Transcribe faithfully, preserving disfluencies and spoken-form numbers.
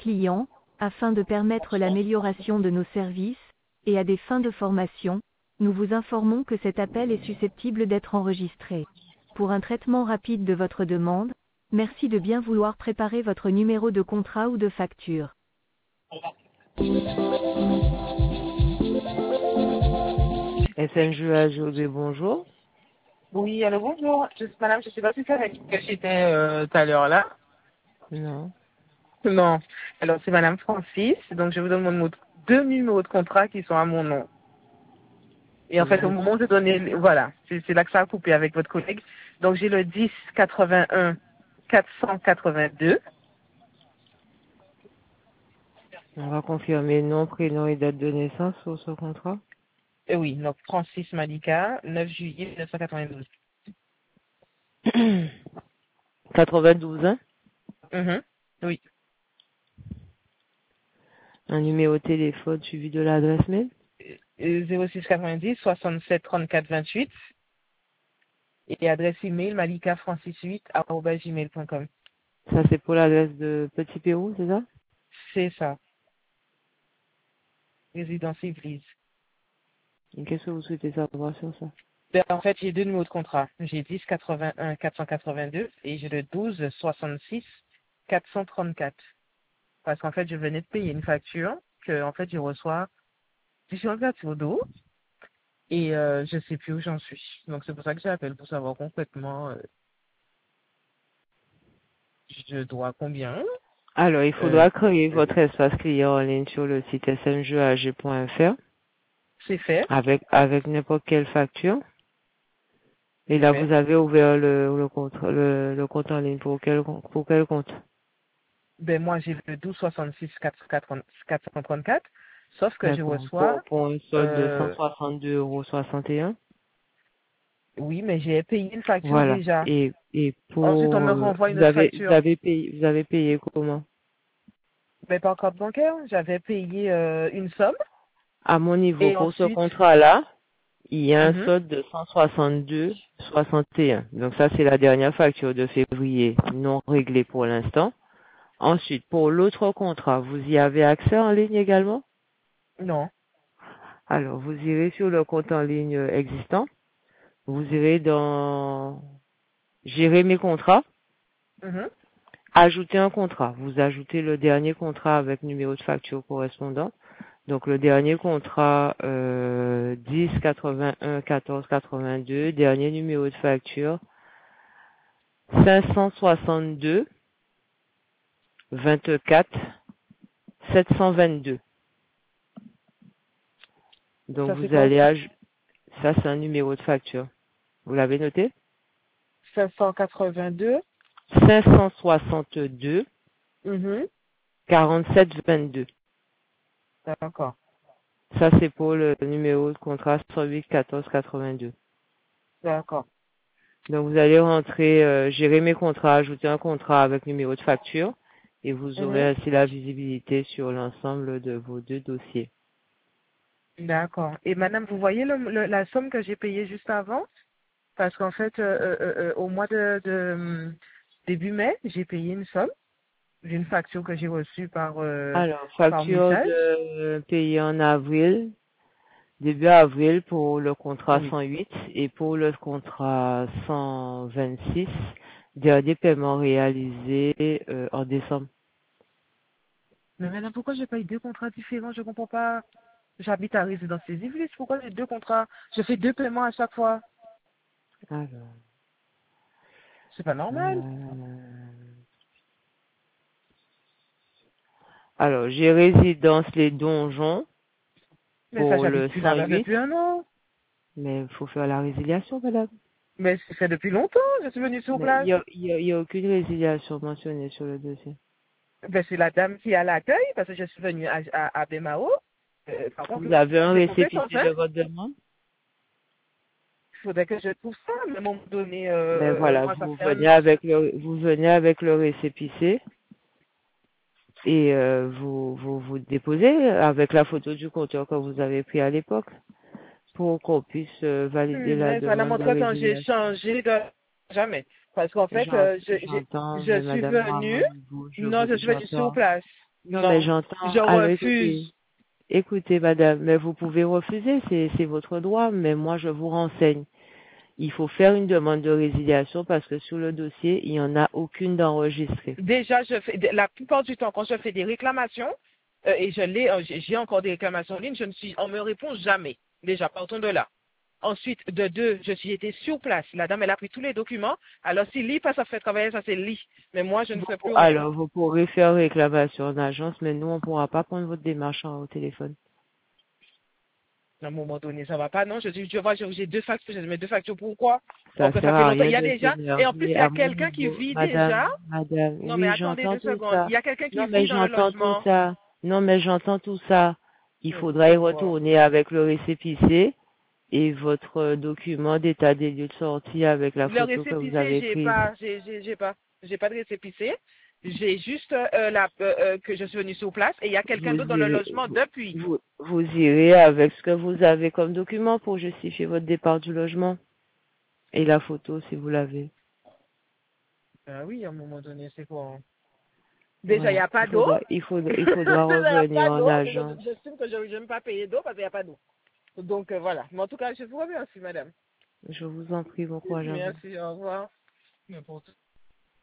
clients, afin de permettre l'amélioration de nos services, et à des fins de formation, nous vous informons que cet appel est susceptible d'être enregistré. Pour un traitement rapide de votre demande, merci de bien vouloir préparer votre numéro de contrat ou de facture. S N J A G O B, bonjour. Oui, alors bonjour. Je, madame, je ne sais pas si c'est avec que j'étais euh, tout à l'heure là. Non. Non. Alors, c'est madame Francis. Donc, je vous donne mon numéro de- deux numéros de contrat qui sont à mon nom. Et en fait, au moment de donner, voilà, c'est c'est là que ça a coupé avec votre collègue. Donc, j'ai le dix quatre-vingt-un quatre cent quatre-vingt-deux. On va confirmer nom, prénom et date de naissance sur ce contrat. Et oui, donc Francis Malika, neuf juillet mille neuf cent quatre-vingt-douze. quatre-vingt-douze, hein. Mhm. Oui. Un numéro de téléphone suivi de l'adresse mail. Euh, zéro six quatre-vingt-dix soixante-sept trente-quatre vingt-huit. Et adresse email malika francis huit arobase gmail point com. Ça, c'est pour l'adresse de Petit Pérou, c'est ça? C'est ça. Résidence Yvelise. Et qu'est-ce que vous souhaitez savoir sur ça? Ben, en fait, j'ai deux numéros de contrat. J'ai dix quatre-vingt-un quatre cent quatre-vingt-deux et j'ai le douze soixante-six quatre cent trente-quatre. Parce qu'en fait, je venais de payer une facture que, en fait, je reçois sur le d'eau et euh, je sais plus où j'en suis. Donc, c'est pour ça que j'appelle pour savoir concrètement euh, je dois combien. Alors, il Euh, faudra créer votre espace client en ligne sur le site S N J A G point F R c'est fait. avec, avec n'importe quelle facture. Et C'est là, fait. vous avez ouvert le, le compte, le, le compte en ligne pour quel, pour quel compte? Ben, moi, j'ai le douze soixante-six quatre cent trente-quatre, sauf que je D'accord. Pour, reçois, pour un solde de cent euh, soixante-deux euros soixante et un. oui, mais j'ai payé une facture Voilà. déjà. Et, et Ensuite, on pour, me euh, renvoie une vous autre avez, vous facture. avez payé, vous avez payé comment? Mais par carte bancaire, j'avais payé euh, une somme. À mon niveau, Et pour ce ensuite, contrat-là, il y a un mhm, solde de cent soixante-deux soixante et un. Donc ça, c'est la dernière facture de février non réglée pour l'instant. Ensuite, pour l'autre contrat, vous y avez accès en ligne également? non. Alors, vous irez sur le compte en ligne existant. Vous irez dans gérer mes contrats, Mhm, ajouter un contrat. Vous ajoutez le dernier contrat avec numéro de facture correspondant. Donc le dernier contrat euh, dix quatre-vingt-un quatorze quatre-vingt-deux, dernier numéro de facture cinq cent soixante-deux vingt-quatre sept cent vingt-deux. Donc ça c'est vous quoi? allez aj- ça c'est un numéro de facture. Vous l'avez noté? cinq cent quatre-vingt-deux. cinq cent soixante-deux Mhm, quarante-sept vingt-deux. d'accord. Ça c'est pour le numéro de contrat cent huit quatorze quatre-vingt-deux. D'accord. Donc vous allez rentrer, euh, gérer mes contrats, ajouter un contrat avec numéro de facture et vous aurez Mhm, ainsi la visibilité sur l'ensemble de vos deux dossiers. d'accord. Et madame, vous voyez le, le- la somme que j'ai payée juste avant? Parce qu'en fait, euh, euh, euh, euh, au mois de, de hum, début mai, j'ai payé une somme d'une facture que j'ai reçue par, euh, Alors, par facture message. de payée en avril, début avril pour le contrat Oui. cent huit et pour le contrat cent vingt-six, dernier paiement réalisé euh, en décembre. Mais madame, pourquoi j'ai pas eu deux contrats différents? Je comprends pas. J'habite à résidence Yvelise. Pourquoi j'ai deux contrats? Je fais deux paiements à chaque fois. Alors, C'est pas normal. euh, alors j'ai résidence les donjons Mais ça, pour j'habite le plus là-bas cent huit. depuis un an. Mais il faut faire la résiliation, madame. Mais c'est fait depuis longtemps. Je suis venue sur Mais il place. n'y a, il y a, il y a aucune résiliation mentionnée sur le dossier. Ben, c'est la dame qui est à l'accueil parce que je suis venue à, à, à Bemao. Euh, par contre, Vous là, avez un j'ai compétence, récépissé hein. de votre demande? Il faudrait que je trouve ça. Mais à un moment donné, euh, Ben euh, euh, voilà, moi, ça vous fait un venez an. avec le, vous venez avec le récépissé et euh, vous, vous, vous déposez avec la photo du compteur que vous avez pris à l'époque pour qu'on puisse euh, valider la Punaise, madame, demande de entre-temps, j'ai résiliation. changé de... Jamais. Parce qu'en fait, J'en- euh, je, j'ai- J'entends, je mais suis madame venue... Mohamed, vous- je Non, vous, je suis venue sur j'entends. place. Non, mais Non, j'entends. je Alors, écoutez, refuse. écoutez, madame, mais vous pouvez refuser, c'est, c'est votre droit, mais moi, je vous renseigne. Il faut faire une demande de résiliation parce que sur le dossier, il n'y en a aucune d'enregistrée. Déjà, je fais la plupart du temps, quand je fais des réclamations, euh, et je l'ai, euh, j'ai j'ai encore des réclamations en ligne, je ne suis, on me répond jamais. Déjà, partons de là. Ensuite, de deux, je suis été sur place. La dame, elle a pris tous les documents. Alors, si lit pas, ça fait travailler, ça c'est lit. Mais moi, je ne Vous fais pour- plus rien. alors, vous pourrez faire réclamation en agence, mais nous, on ne pourra pas prendre votre démarche en- au téléphone. À un moment donné, ça va pas, non? Je dis, je vois, j'ai j'ai deux factures, je dis, mais deux factures, pourquoi? Or Ça que sert ça fait à longtemps. Il rien y a de des gens, et en plus, s'énerver il y a à mon quelqu'un qui niveau. vit Madame, déjà. madame, Non, mais oui, attendez j'entends deux tout secondes. ça. Il y a quelqu'un qui Non, mais vit dans le j'entends tout logement. ça. Non, mais j'entends tout ça. Il faudra y N'importe quoi. retourner avec le récépissé et votre euh, document d'état des lieux de sortie avec la Le photo que vous récépissé, avez j'ai prise. pas, j'ai, j'ai, j'ai pas, j'ai pas de récépissé. J'ai juste euh, la, euh, euh, que je suis venue sur place et il y a quelqu'un Vous d'autre dans le irez, logement vous, depuis. vous, vous irez avec ce que vous avez comme document pour justifier votre départ du logement et la photo si vous l'avez. Ah oui, à un moment donné, c'est quoi? Hein? Déjà, il n'y Voilà. a pas Il d'eau. faudra, il faudra, il faudra Déjà, il n'y a revenir pas en d'eau. Déjà, agence. j'estime que je ne vais pas payer d'eau parce qu'il n'y a pas d'eau. Donc, euh, voilà. Mais en tout cas, je vous remercie, madame. Je vous en prie, bon courage à vous. Merci, au revoir. N'importe